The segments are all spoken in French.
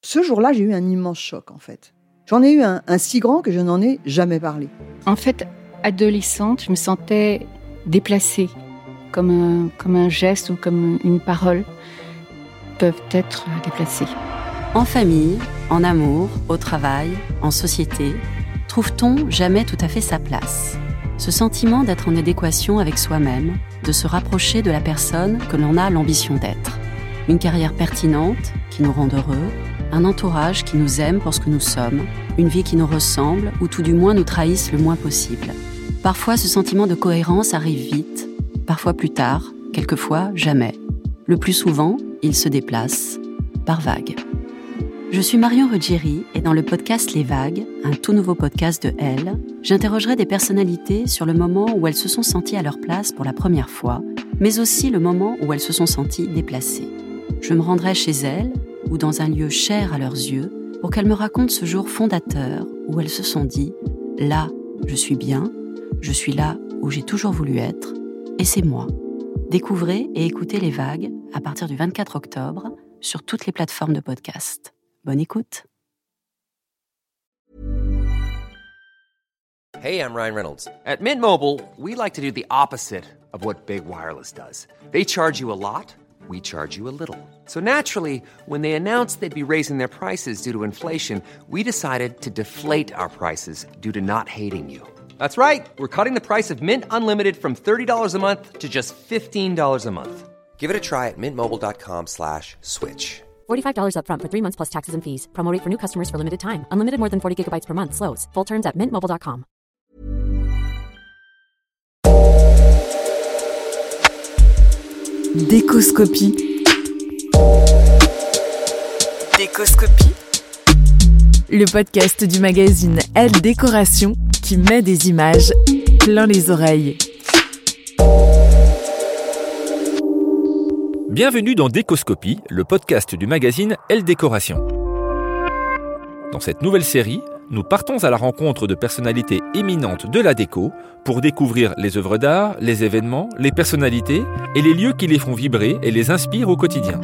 Ce jour-là, j'ai eu un immense choc, en fait. J'en ai eu un si grand que je n'en ai jamais parlé. En fait, adolescente, je me sentais déplacée, comme un geste ou comme une parole peuvent être déplacées. En famille, en amour, au travail, en société, trouve-t-on jamais tout à fait sa place ? Ce sentiment d'être en adéquation avec soi-même, de se rapprocher de la personne que l'on a l'ambition d'être. Une carrière pertinente qui nous rend heureux, un entourage qui nous aime pour ce que nous sommes, une vie qui nous ressemble ou tout du moins nous trahisse le moins possible. Parfois, ce sentiment de cohérence arrive vite, parfois plus tard, quelquefois jamais. Le plus souvent, il se déplace par vagues. Je suis Marion Ruggieri et dans le podcast Les Vagues, un tout nouveau podcast de Elle, j'interrogerai des personnalités sur le moment où elles se sont senties à leur place pour la première fois, mais aussi le moment où elles se sont senties déplacées. Je me rendrai chez elles ou dans un lieu cher à leurs yeux pour qu'elles me racontent ce jour fondateur où elles se sont dit « Là, je suis bien, je suis là où j'ai toujours voulu être, et c'est moi ». Découvrez et écoutez Les Vagues à partir du 24 octobre sur toutes les plateformes de podcast. Bonne écoute. Hey, I'm Ryan Reynolds. At Mint Mobile, we like to do the opposite of what Big Wireless does. They charge you a lot, we charge you a little. So naturally, when they announced they'd be raising their prices due to inflation, we decided to deflate our prices due to not hating you. That's right. We're cutting the price of Mint Unlimited from $30 a month to just $15 a month. Give it a try at mintmobile.com/switch. $45 up front for 3 months plus taxes and fees. Promo rate for new customers for limited time. Unlimited more than 40 gigabytes per month. Slows full terms at mintmobile.com. Décoscopie. Décoscopie. Le podcast du magazine Elle Décoration qui met des images plein les oreilles. Bienvenue dans Décoscopie, le podcast du magazine Elle Décoration. Dans cette nouvelle série, nous partons à la rencontre de personnalités éminentes de la déco pour découvrir les œuvres d'art, les événements, les personnalités et les lieux qui les font vibrer et les inspirent au quotidien.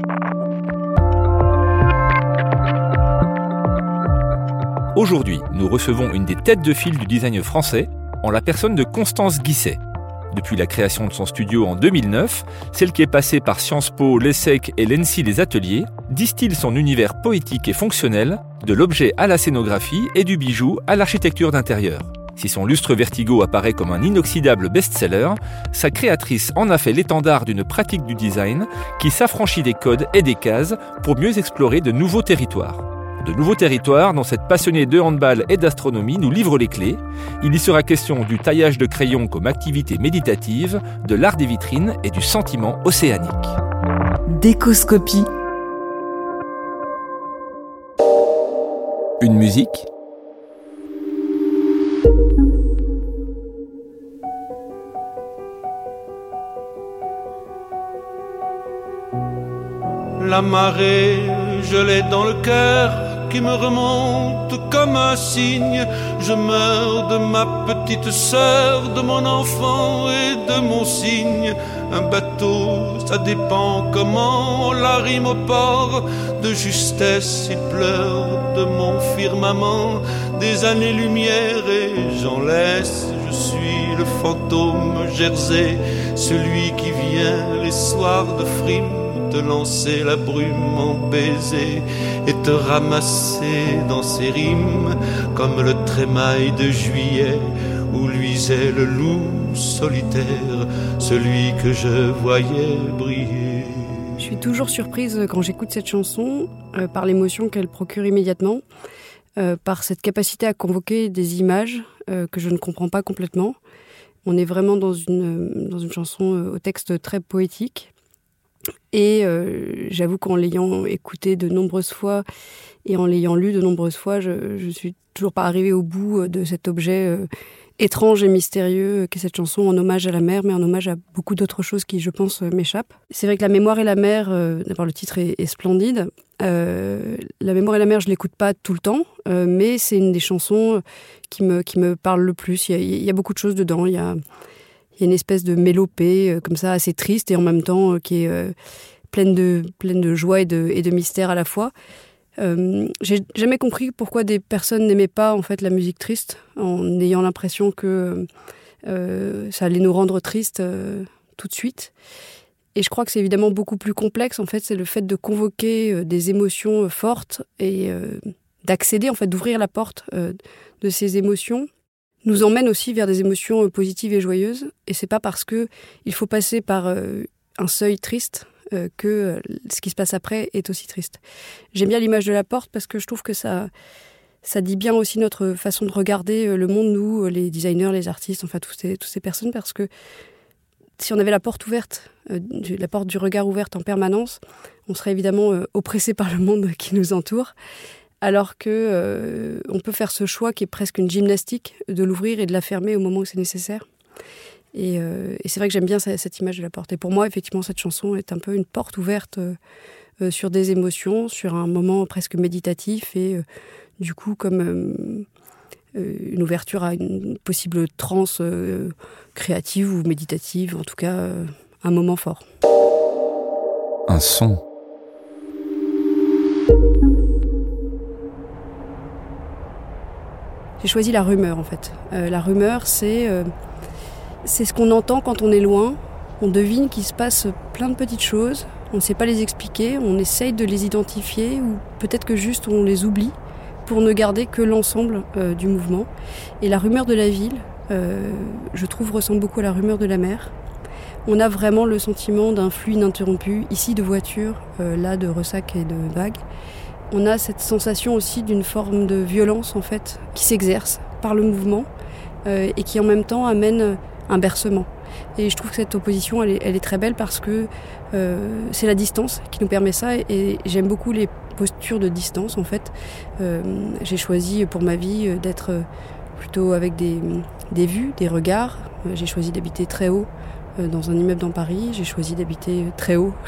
Aujourd'hui, nous recevons une des têtes de file du design français en la personne de Constance Guisset. Depuis la création de son studio en 2009, celle qui est passée par Sciences Po, l'ESSEC et l'ENSI Les Ateliers, distille son univers poétique et fonctionnel, de l'objet à la scénographie et du bijou à l'architecture d'intérieur. Si son lustre Vertigo apparaît comme un inoxydable best-seller, sa créatrice en a fait l'étendard d'une pratique du design qui s'affranchit des codes et des cases pour mieux explorer de nouveaux territoires. De nouveaux territoires dont cette passionnée de handball et d'astronomie nous livre les clés. Il y sera question du taillage de crayon comme activité méditative, de l'art des vitrines et du sentiment océanique. Décoscopie. Une musique. La marée, je l'ai dans le cœur, qui me remonte comme un cygne. Je meurs de ma petite sœur, de mon enfant et de mon cygne. Un bateau, ça dépend comment on l'arrime au port. De justesse, il pleure de mon firmament. Des années-lumière et j'en laisse. Je suis le fantôme Jersey, celui qui vient les soirs de frime te lancer la brume en baiser et te ramasser dans ses rimes comme le trémail de juillet où luisait le loup solitaire, celui que je voyais briller. Je suis toujours surprise quand j'écoute cette chanson par l'émotion qu'elle procure immédiatement, par cette capacité à convoquer des images que je ne comprends pas complètement. On est vraiment dans une chanson au texte très poétique. Et j'avoue qu'en l'ayant écouté de nombreuses fois et en l'ayant lu de nombreuses fois, je suis toujours pas arrivée au bout de cet objet étrange et mystérieux qu'est cette chanson en hommage à la mer, mais en hommage à beaucoup d'autres choses qui, je pense, m'échappent. C'est vrai que La mémoire et la mer, d'abord le titre est splendide. La mémoire et la mer, je l'écoute pas tout le temps, mais c'est une des chansons qui me parle le plus. Il y a beaucoup de choses dedans. Il y a une espèce de mélopée comme ça, assez triste et en même temps qui est pleine de joie et de mystère à la fois. J'ai jamais compris pourquoi des personnes n'aimaient pas en fait la musique triste, en ayant l'impression que ça allait nous rendre tristes tout de suite. Et je crois que c'est évidemment beaucoup plus complexe. En fait, c'est le fait de convoquer des émotions fortes et d'accéder, en fait, d'ouvrir la porte de ces émotions, nous emmène aussi vers des émotions positives et joyeuses. Et c'est pas parce que il faut passer par un seuil triste que ce qui se passe après est aussi triste. J'aime bien l'image de la porte parce que je trouve que ça dit bien aussi notre façon de regarder le monde, nous, les designers, les artistes, enfin toutes ces personnes, parce que si on avait la porte ouverte, la porte du regard ouverte en permanence, on serait évidemment oppressé par le monde qui nous entoure, alors que on peut faire ce choix qui est presque une gymnastique de l'ouvrir et de la fermer au moment où c'est nécessaire. Et c'est vrai que j'aime bien cette image de la porte. Et pour moi, effectivement, cette chanson est un peu une porte ouverte sur des émotions, sur un moment presque méditatif et du coup comme une ouverture à une possible transe créative ou méditative, en tout cas un moment fort. Un son. J'ai choisi la rumeur en fait. La rumeur, c'est ce qu'on entend quand on est loin. On devine qu'il se passe plein de petites choses, on ne sait pas les expliquer, on essaye de les identifier ou peut-être que juste on les oublie pour ne garder que l'ensemble du mouvement. Et la rumeur de la ville, je trouve, ressemble beaucoup à la rumeur de la mer. On a vraiment le sentiment d'un flux ininterrompu, ici de voitures, là de ressacs et de vagues. On a cette sensation aussi d'une forme de violence en fait, qui s'exerce par le mouvement et qui en même temps amène un bercement. Et je trouve que cette opposition, elle est très belle parce que c'est la distance qui nous permet ça et j'aime beaucoup les postures de distance en fait. J'ai choisi pour ma vie d'être plutôt avec des vues, des regards. J'ai choisi d'habiter très haut dans un immeuble dans Paris. J'ai choisi d'habiter très haut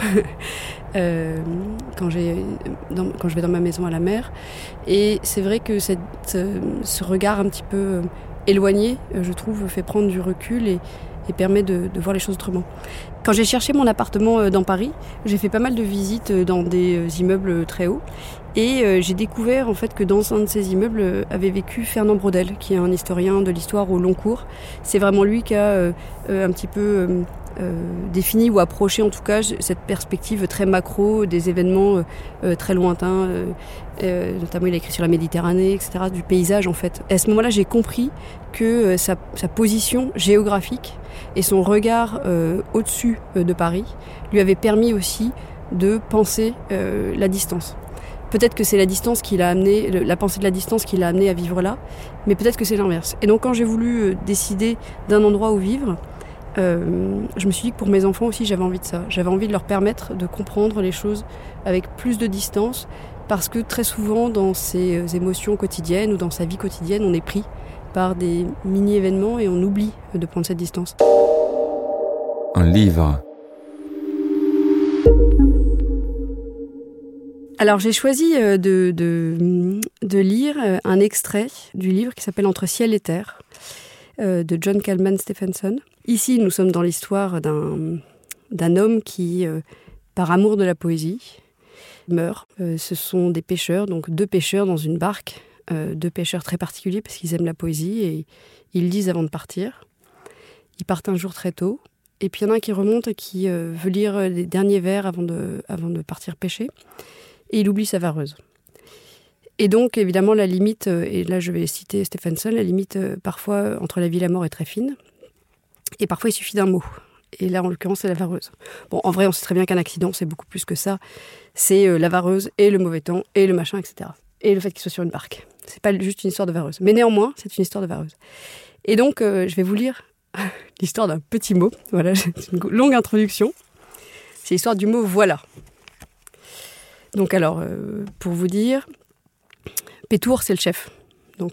quand je vais dans ma maison à la mer. Et c'est vrai que ce regard un petit peu éloigné, je trouve, fait prendre du recul et permet de voir les choses autrement. Quand j'ai cherché mon appartement dans Paris, j'ai fait pas mal de visites dans des immeubles très hauts et j'ai découvert en fait que dans un de ces immeubles avait vécu Fernand Braudel, qui est un historien de l'histoire au long cours. C'est vraiment lui qui a un petit peu défini ou approché en tout cas cette perspective très macro des événements très lointains, notamment il a écrit sur la Méditerranée, etc., du paysage en fait. Et à ce moment-là, j'ai compris que sa position géographique et son regard au-dessus de Paris lui avait permis aussi de penser la distance. Peut-être que c'est la distance qui l'a amené, la pensée de la distance qui l'a amené à vivre là, mais peut-être que c'est l'inverse. Et donc quand j'ai voulu décider d'un endroit où vivre, je me suis dit que pour mes enfants aussi j'avais envie de ça. J'avais envie de leur permettre de comprendre les choses avec plus de distance, parce que très souvent dans ses émotions quotidiennes ou dans sa vie quotidienne, on est pris par des mini-événements et on oublie de prendre cette distance. Un livre. Alors j'ai choisi de lire un extrait du livre qui s'appelle Entre ciel et terre de John Kalman Stephenson. Ici, nous sommes dans l'histoire d'un homme qui, par amour de la poésie, meurt. Ce sont des pêcheurs, donc 2 pêcheurs dans une barque, 2 pêcheurs très particuliers parce qu'ils aiment la poésie et ils lisent avant de partir. Ils partent un jour très tôt et puis il y en a un qui remonte et qui veut lire les derniers vers avant de partir pêcher et il oublie sa vareuse. Et donc, évidemment, la limite, et là je vais citer Stephenson, la limite parfois entre la vie et la mort est très fine. Et parfois, il suffit d'un mot. Et là, en l'occurrence, c'est la vareuse. Bon, en vrai, on sait très bien qu'un accident, c'est beaucoup plus que ça. C'est la vareuse et le mauvais temps et le machin, etc. Et le fait qu'il soit sur une barque. C'est pas juste une histoire de vareuse. Mais néanmoins, c'est une histoire de vareuse. Et donc, je vais vous lire l'histoire d'un petit mot. Voilà, c'est une longue introduction. C'est l'histoire du mot « voilà ». Donc alors, pour vous dire, Pétour, c'est le chef. Donc,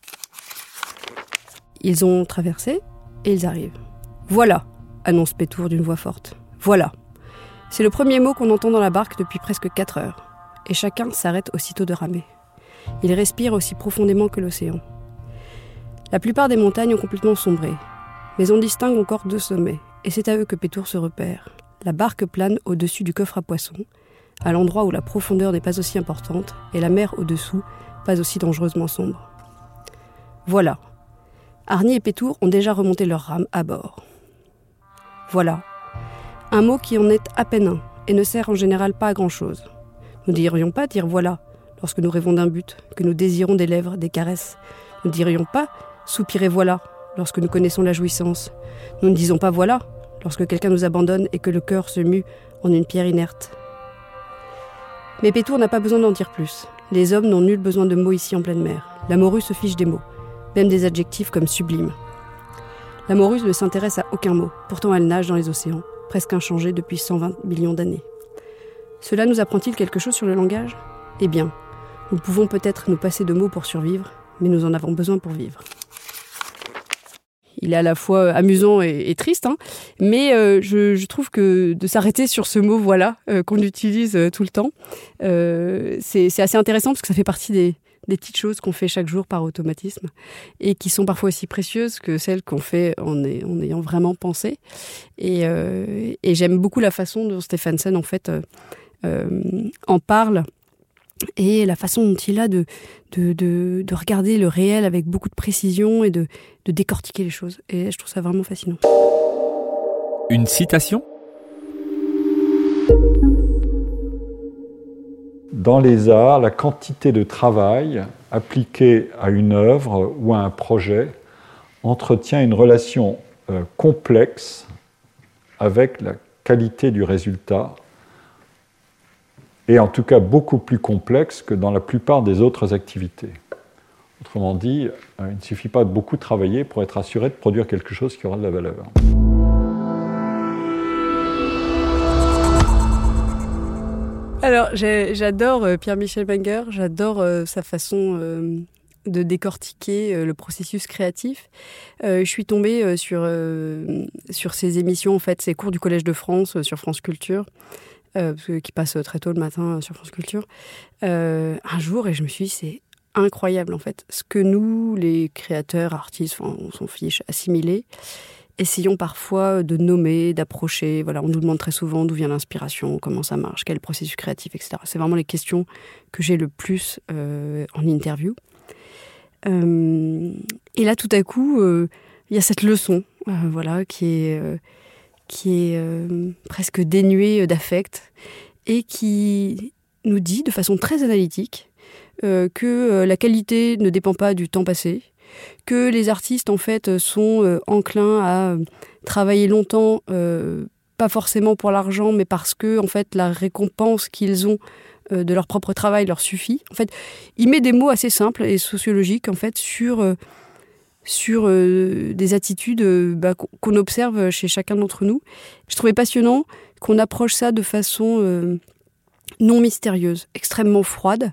ils ont traversé et ils arrivent. « Voilà », annonce Pétour d'une voix forte. « Voilà ». C'est le premier mot qu'on entend dans la barque depuis presque 4 heures. Et chacun s'arrête aussitôt de ramer. Ils respirent aussi profondément que l'océan. La plupart des montagnes ont complètement sombré. Mais on distingue encore 2 sommets. Et c'est à eux que Pétour se repère. La barque plane au-dessus du coffre à poissons, à l'endroit où la profondeur n'est pas aussi importante et la mer au-dessous pas aussi dangereusement sombre. Voilà. Arnie et Pétour ont déjà remonté leur rame à bord. Voilà. Un mot qui en est à peine un et ne sert en général pas à grand-chose. Nous ne dirions pas dire voilà lorsque nous rêvons d'un but, que nous désirons des lèvres, des caresses. Nous ne dirions pas soupirer voilà lorsque nous connaissons la jouissance. Nous ne disons pas voilà lorsque quelqu'un nous abandonne et que le cœur se mue en une pierre inerte. Mais Pétour n'a pas besoin d'en dire plus. Les hommes n'ont nul besoin de mots ici en pleine mer. La morue se fiche des mots, même des adjectifs comme sublime. La morue ne s'intéresse à aucun mot, pourtant elle nage dans les océans, presque inchangée depuis 120 millions d'années. Cela nous apprend-il quelque chose sur le langage ? Eh bien, nous pouvons peut-être nous passer de mots pour survivre, mais nous en avons besoin pour vivre. Il est à la fois amusant et triste, hein, mais je trouve que de s'arrêter sur ce mot « voilà » qu'on utilise tout le temps, c'est assez intéressant parce que ça fait partie des petites choses qu'on fait chaque jour par automatisme et qui sont parfois aussi précieuses que celles qu'on fait en ayant vraiment pensé. Et j'aime beaucoup la façon dont Stephenson en fait en parle et la façon dont il a de regarder le réel avec beaucoup de précision et de décortiquer les choses. Et je trouve ça vraiment fascinant. Une citation ? Dans les arts, la quantité de travail appliquée à une œuvre ou à un projet entretient une relation complexe avec la qualité du résultat, et en tout cas beaucoup plus complexe que dans la plupart des autres activités. Autrement dit, il ne suffit pas de beaucoup travailler pour être assuré de produire quelque chose qui aura de la valeur. Alors, j'adore Pierre-Michel Menger, j'adore sa façon de décortiquer le processus créatif. Je suis tombée sur ses émissions, en fait, ses cours du Collège de France sur France Culture, qui passent très tôt le matin sur France Culture, un jour, et je me suis dit, c'est incroyable, en fait, ce que nous, les créateurs, artistes, on s'en fiche, assimilés, essayons parfois de nommer, d'approcher. Voilà, on nous demande très souvent d'où vient l'inspiration, comment ça marche, quel est le processus créatif, etc. C'est vraiment les questions que j'ai le plus en interview. Et là, tout à coup, il y a cette leçon, voilà, qui est presque dénuée d'affect et qui nous dit de façon très analytique que la qualité ne dépend pas du temps passé, que les artistes en fait sont enclins à travailler longtemps, pas forcément pour l'argent, mais parce que en fait la récompense qu'ils ont de leur propre travail leur suffit. En fait, il met des mots assez simples et sociologiques en fait sur des attitudes qu'on observe chez chacun d'entre nous. Je trouvais passionnant qu'on approche ça de façon non mystérieuse, extrêmement froide,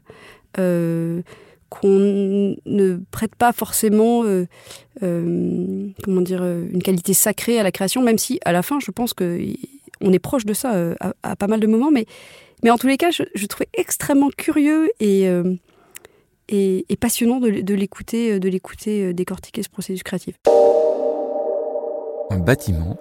qu'on ne prête pas forcément une qualité sacrée à la création, même si à la fin je pense qu'on est proche de ça à pas mal de moments, mais en tous les cas je trouvais extrêmement curieux et passionnant de l'écouter décortiquer ce processus créatif. Un bâtiment.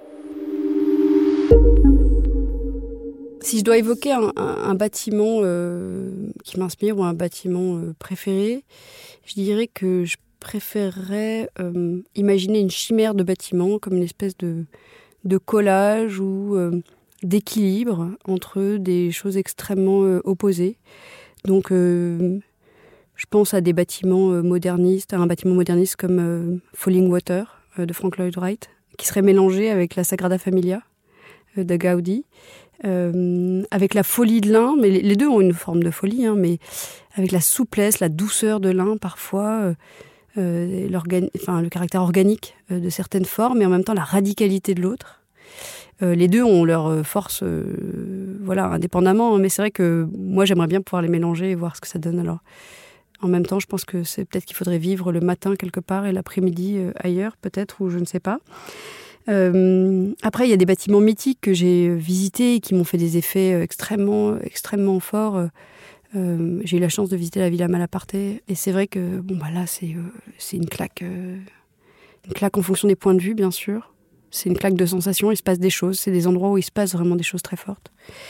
Si je dois évoquer un bâtiment qui m'inspire ou un bâtiment préféré, je dirais que je préférerais imaginer une chimère de bâtiment comme une espèce de collage ou d'équilibre entre des choses extrêmement opposées. Donc, je pense à des bâtiments modernistes, à un bâtiment moderniste comme Falling Water de Frank Lloyd Wright, qui serait mélangé avec la Sagrada Familia de Gaudi. Avec la folie de l'un, mais les deux ont une forme de folie, hein, mais avec la souplesse, la douceur de l'un parfois, le caractère organique de certaines formes, et en même temps la radicalité de l'autre. Les deux ont leur force, indépendamment, mais c'est vrai que moi j'aimerais bien pouvoir les mélanger et voir ce que ça donne. Alors, en même temps, je pense que c'est peut-être qu'il faudrait vivre le matin quelque part et l'après-midi ailleurs, peut-être, ou je ne sais pas. Après, il y a des bâtiments mythiques que j'ai visités et qui m'ont fait des effets extrêmement, extrêmement forts. J'ai eu la chance de visiter la Villa Malaparte et c'est vrai que là, c'est une claque en fonction des points de vue, bien sûr. C'est une claque de sensations, il se passe des choses. C'est des endroits où il se passe vraiment des choses très fortes.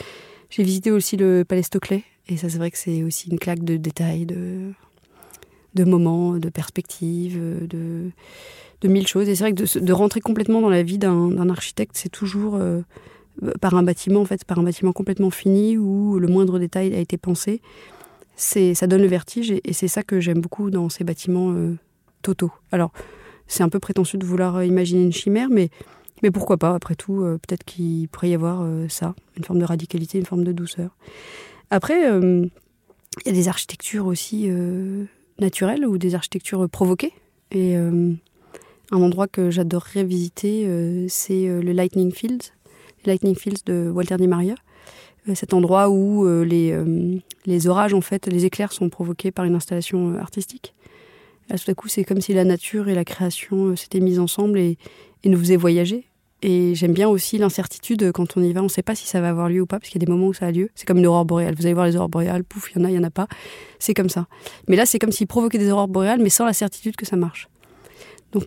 J'ai visité aussi le Palais Stoclet, et ça c'est vrai que c'est aussi une claque de détails, de moments, de perspectives, de mille choses. Et c'est vrai que de rentrer complètement dans la vie d'un architecte, c'est toujours par un bâtiment, en fait, par un bâtiment complètement fini où le moindre détail a été pensé. Ça donne le vertige, et c'est ça que j'aime beaucoup dans ces bâtiments totaux. Alors, c'est un peu prétentieux de vouloir imaginer une chimère, mais pourquoi pas, après tout, peut-être qu'il pourrait y avoir ça, une forme de radicalité, une forme de douceur. Après, il y a des architectures aussi naturelles ou des architectures provoquées. Et un endroit que j'adorerais visiter, c'est le Lightning Fields. Les Lightning Fields de Walter Di Maria. Cet endroit où les orages, en fait, les éclairs sont provoqués par une installation artistique. Là, tout à coup, c'est comme si la nature et la création s'étaient mises ensemble et nous faisaient voyager. Et j'aime bien aussi l'incertitude quand on y va. On ne sait pas si ça va avoir lieu ou pas, parce qu'il y a des moments où ça a lieu. C'est comme une aurore boréale. Vous allez voir les aurores boréales, pouf, il y en a pas. C'est comme ça. Mais là, c'est comme s'ils provoquaient des aurores boréales, mais sans la certitude que ça marche. Donc,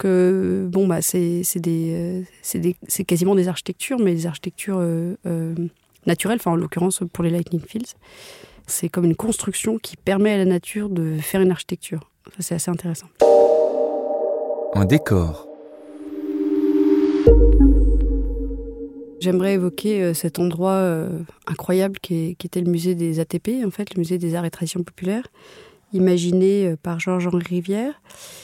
c'est quasiment des architectures, mais des architectures naturelles. Enfin, en l'occurrence, pour les Lightning Fields, c'est comme une construction qui permet à la nature de faire une architecture. Ça, c'est assez intéressant. Un décor. J'aimerais évoquer cet endroit incroyable qui était le musée des ATP, en fait, le musée des arts et traditions populaires, imaginé par Georges-Henri Rivière.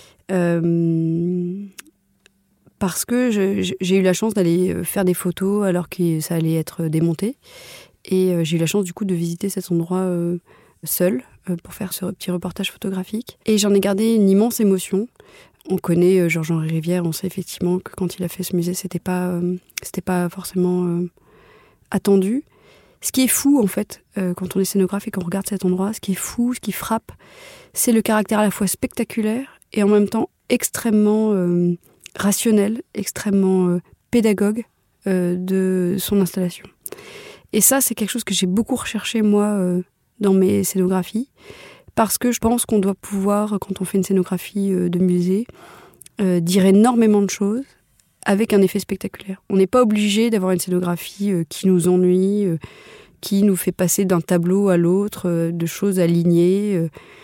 Parce que j'ai eu la chance d'aller faire des photos alors que ça allait être démonté. Et j'ai eu la chance du coup de visiter cet endroit seul pour faire ce petit reportage photographique. Et j'en ai gardé une immense émotion. On connaît Georges-Henri Rivière, on sait effectivement que quand il a fait ce musée, c'était pas forcément attendu. Ce qui est fou, en fait, quand on est scénographe et qu'on regarde cet endroit, ce qui est fou, ce qui frappe, c'est le caractère à la fois spectaculaire et en même temps extrêmement rationnel, extrêmement pédagogue de son installation. Et ça, c'est quelque chose que j'ai beaucoup recherché, moi, dans mes scénographies, parce que je pense qu'on doit pouvoir, quand on fait une scénographie de musée, dire énormément de choses avec un effet spectaculaire. On n'est pas obligé d'avoir une scénographie qui nous ennuie, qui nous fait passer d'un tableau à l'autre, de choses alignées,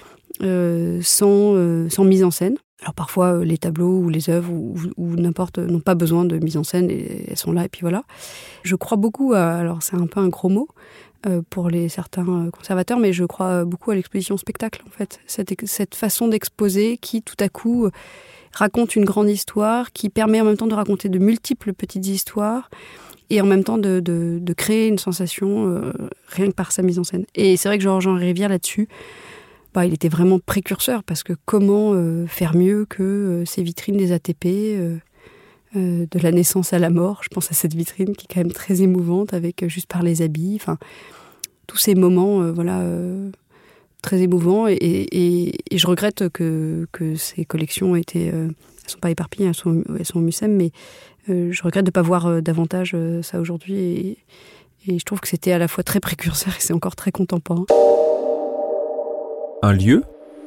sans mise en scène. Alors parfois, les tableaux ou les œuvres ou n'importe n'ont pas besoin de mise en scène et elles sont là et puis voilà. Je crois beaucoup alors c'est un peu un gros mot pour certains conservateurs, mais je crois beaucoup à l'exposition spectacle en fait. Cette façon d'exposer qui tout à coup raconte une grande histoire, qui permet en même temps de raconter de multiples petites histoires et en même temps de créer une sensation rien que par sa mise en scène. Et c'est vrai que Georges-Henri Rivière là-dessus, il était vraiment précurseur, parce que comment faire mieux que ces vitrines des ATP, de la naissance à la mort. Je pense à cette vitrine qui est quand même très émouvante, avec juste par les habits, enfin, tous ces moments très émouvants. Et je regrette que ces collections elles sont pas éparpillées, elles sont au MUSEM, mais je regrette de ne pas voir davantage ça aujourd'hui. Et je trouve que c'était à la fois très précurseur et c'est encore très contemporain. Un lieu ?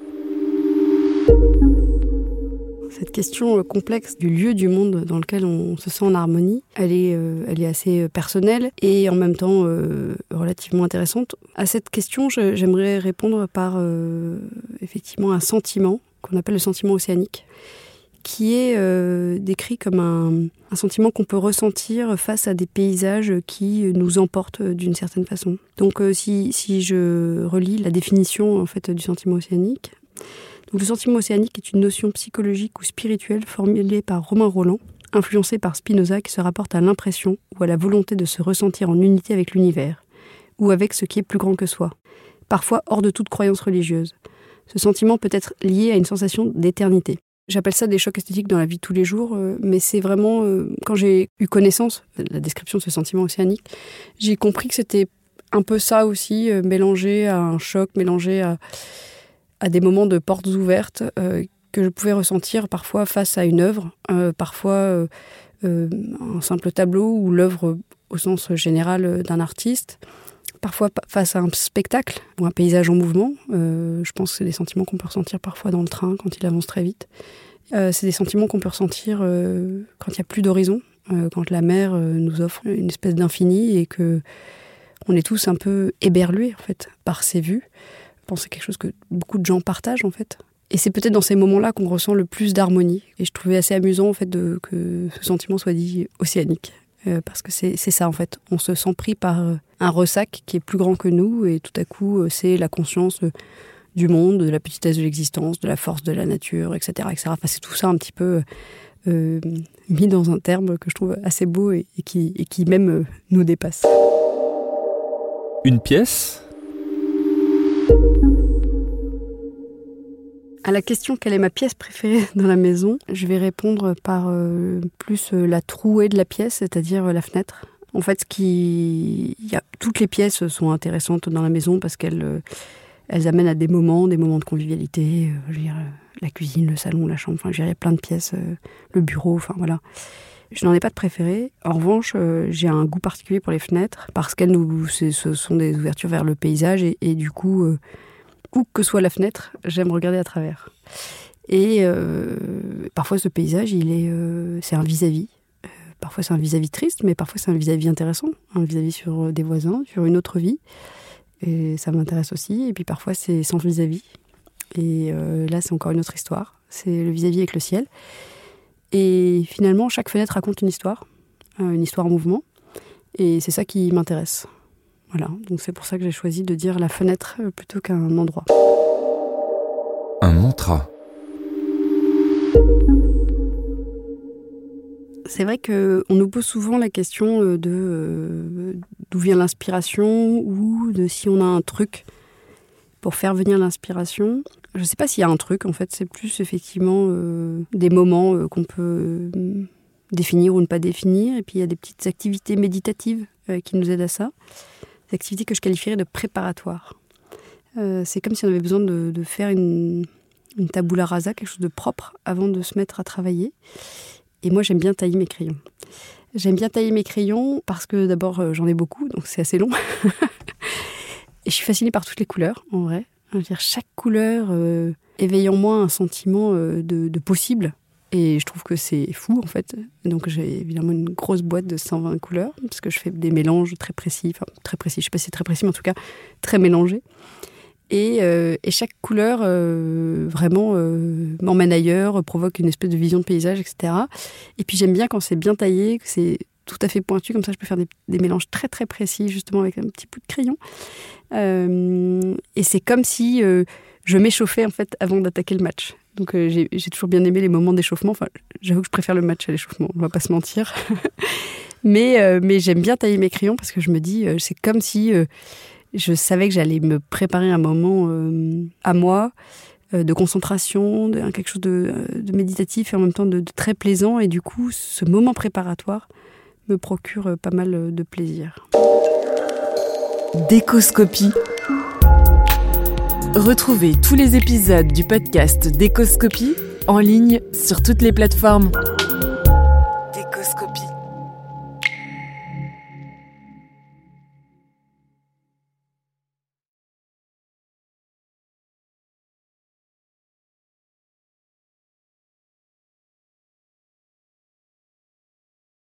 Cette question complexe du lieu du monde dans lequel on se sent en harmonie, elle est assez personnelle et en même temps relativement intéressante. À cette question, j'aimerais répondre par effectivement un sentiment qu'on appelle le sentiment océanique, qui est décrit comme un sentiment qu'on peut ressentir face à des paysages qui nous emportent d'une certaine façon. Donc si je relis la définition en fait du sentiment océanique, donc, le sentiment océanique est une notion psychologique ou spirituelle formulée par Romain Rolland, influencé par Spinoza, qui se rapporte à l'impression ou à la volonté de se ressentir en unité avec l'univers, ou avec ce qui est plus grand que soi, parfois hors de toute croyance religieuse. Ce sentiment peut être lié à une sensation d'éternité. J'appelle ça des chocs esthétiques dans la vie de tous les jours, mais c'est vraiment, quand j'ai eu connaissance de la description de ce sentiment océanique, j'ai compris que c'était un peu ça aussi, mélangé à un choc, mélangé à des moments de portes ouvertes que je pouvais ressentir parfois face à une œuvre, parfois un simple tableau ou l'œuvre au sens général d'un artiste, parfois face à un spectacle ou un paysage en mouvement. Je pense que c'est des sentiments qu'on peut ressentir parfois dans le train quand il avance très vite. C'est des sentiments qu'on peut ressentir quand il n'y a plus d'horizon, quand la mer nous offre une espèce d'infini et que on est tous un peu éberlués en fait par ces vues. Je pense que c'est quelque chose que beaucoup de gens partagent en fait. Et c'est peut-être dans ces moments-là qu'on ressent le plus d'harmonie. Et je trouvais assez amusant en fait que ce sentiment soit dit océanique. Parce que c'est ça en fait. On se sent pris par un ressac qui est plus grand que nous et tout à coup c'est la conscience du monde, de la petitesse de l'existence, de la force de la nature, etc. etc. Enfin, c'est tout ça un petit peu mis dans un terme que je trouve assez beau et qui même nous dépasse. Une pièce ? À la question quelle est ma pièce préférée dans la maison, je vais répondre par plus la trouée de la pièce, c'est-à-dire la fenêtre. En fait, toutes les pièces sont intéressantes dans la maison parce qu'elles amènent à des moments de convivialité. Je veux dire, la cuisine, le salon, la chambre, enfin, je veux dire, il y a plein de pièces, le bureau, enfin voilà. Je n'en ai pas de préférée. En revanche, j'ai un goût particulier pour les fenêtres parce ce sont des ouvertures vers le paysage et du coup... où que soit la fenêtre, j'aime regarder à travers. Et parfois, ce paysage, c'est un vis-à-vis. Parfois, c'est un vis-à-vis triste, mais parfois, c'est un vis-à-vis intéressant. Un vis-à-vis sur des voisins, sur une autre vie. Et ça m'intéresse aussi. Et puis, parfois, c'est sans vis-à-vis. Et là, c'est encore une autre histoire. C'est le vis-à-vis avec le ciel. Et finalement, chaque fenêtre raconte une histoire en mouvement. Et c'est ça qui m'intéresse. Voilà, donc c'est pour ça que j'ai choisi de dire la fenêtre plutôt qu'un endroit. Un mantra. C'est vrai qu'on nous pose souvent la question d'où vient l'inspiration ou de si on a un truc pour faire venir l'inspiration. Je ne sais pas s'il y a un truc, en fait, c'est plus effectivement des moments qu'on peut définir ou ne pas définir. Et puis il y a des petites activités méditatives qui nous aident à ça. Des activités que je qualifierais de préparatoires. C'est comme si on avait besoin de faire une tabula rasa, quelque chose de propre, avant de se mettre à travailler. Et moi, j'aime bien tailler mes crayons. J'aime bien tailler mes crayons parce que d'abord, j'en ai beaucoup, donc c'est assez long. Et je suis fascinée par toutes les couleurs, en vrai. Je veux dire, chaque couleur éveille en moi un sentiment de possible. Et je trouve que c'est fou, en fait. Donc, j'ai évidemment une grosse boîte de 120 couleurs, parce que je fais des mélanges très précis. Enfin, très précis, je ne sais pas si c'est très précis, mais en tout cas, très mélangés. Et chaque couleur, vraiment, m'emmène ailleurs, provoque une espèce de vision de paysage, etc. Et puis, j'aime bien quand c'est bien taillé, que c'est tout à fait pointu. Comme ça, je peux faire des mélanges très, très précis, justement, avec un petit bout de crayon. Et c'est comme si je m'échauffais, en fait, avant d'attaquer le match. Donc j'ai toujours bien aimé les moments d'échauffement. Enfin, j'avoue que je préfère le match à l'échauffement, on ne va pas se mentir. mais j'aime bien tailler mes crayons parce que je me dis, c'est comme si je savais que j'allais me préparer un moment à moi, de concentration, quelque chose de méditatif et en même temps de très plaisant. Et du coup, ce moment préparatoire me procure pas mal de plaisir. Décoscopie. Retrouvez tous les épisodes du podcast Décoscopie en ligne sur toutes les plateformes.